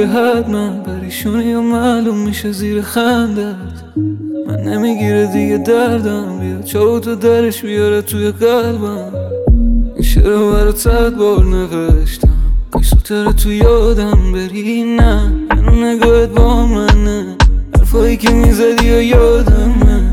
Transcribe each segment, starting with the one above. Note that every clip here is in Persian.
دیگه حتما پریشونی یا معلوم میشه زیر خندت. من نمیگیره دیگه دردم، بیا چاو تو درش بیاره توی قلبم. این شعر رو برات 100 بار نوشتم، کاش زودتر تو یادم بری. نه منو نگاهت با منه، حرفایی که میزدی و یادمه.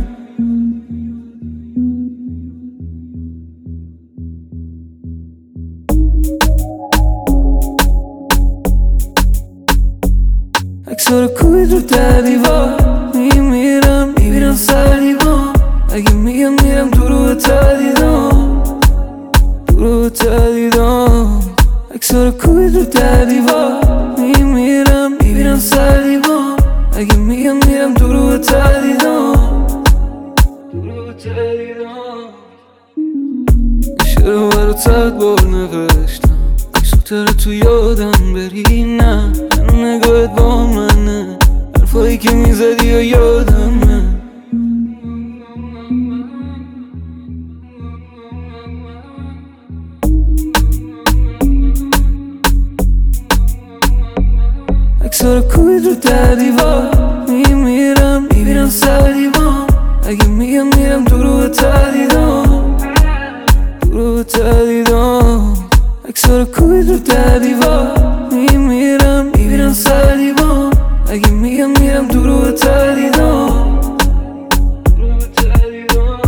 عکس‌ها رو کوبید رو در دیوار، میمیرم میبینم سر دیوار. اگه میگم میرم تو رو تدیدم، تو رو تدیدم. عکس‌ها رو کوبید رو در دیوار، میمیرم میبینم سر دیوار. اگه میگم میرم تو رو تدیدم، تو رو تدیدم. شعر رو برات 100 بار نوشتم، کاش زودتر تو یادم بری. نه منو نگاهت با منه، حرفایی که میزدی و یادمه. عکس‌ها رو کوبید رو در دیوار، میمیرم میبینم سر دیوار. اگه میگم میرم تو رو تدیدم، تو رو تدیدم. عکس‌ها رو کوبید رو در دیوار، میمیرم میبینم سر دیوار. اگه میگم میرم تو رو تدیدم، تو رو تدیدم.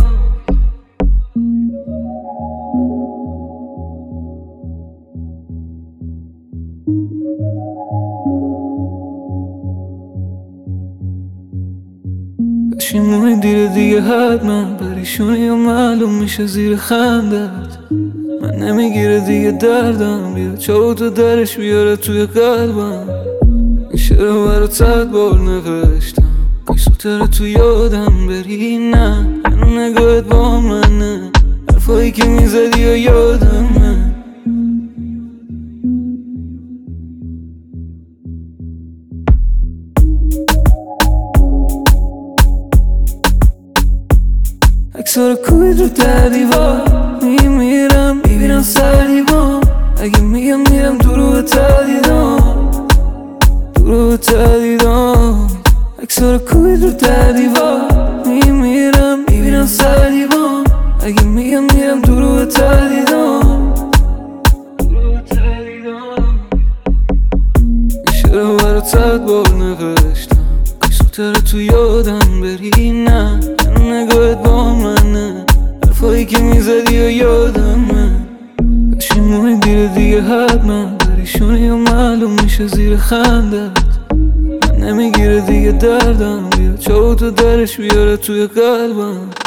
پشیمونی دیگه حتما پریشونی یا معلوم میشه زیر خندت. من نمیگیره دیگه دردم، بیا چاو تو درش بیاره توی قلبم. این شعر رو برات 100 بار نوشتم، کاش زودتر تو یادم بری. نه منو نگاهت با منه، حرفایی که میزدی و یادمه. عکس‌ها رو کوبید رو در دیوار، میمیرم میبینم سر دیوار. اگه میگم میرم تو رو تدیدم، تو رو تدیدم. عکس‌ها رو کوبید رو در دیوار، میمیرم میبینم سر دیوار. اگه میگم میرم تو رو تدیدم، تو رو تدیدم. شعر رو برات 100 بار نوشتم، کاش زودتر تو یادم بری. نه منو نگاهت با منه، حرفایی که میزدی و یادمه. پشیمونی دیگه حتما پریشونی یا معلوم میشه زیر خندت. من نمیگیره دیگه دردم، بیا چاو تو درش بیاره توی قلبم.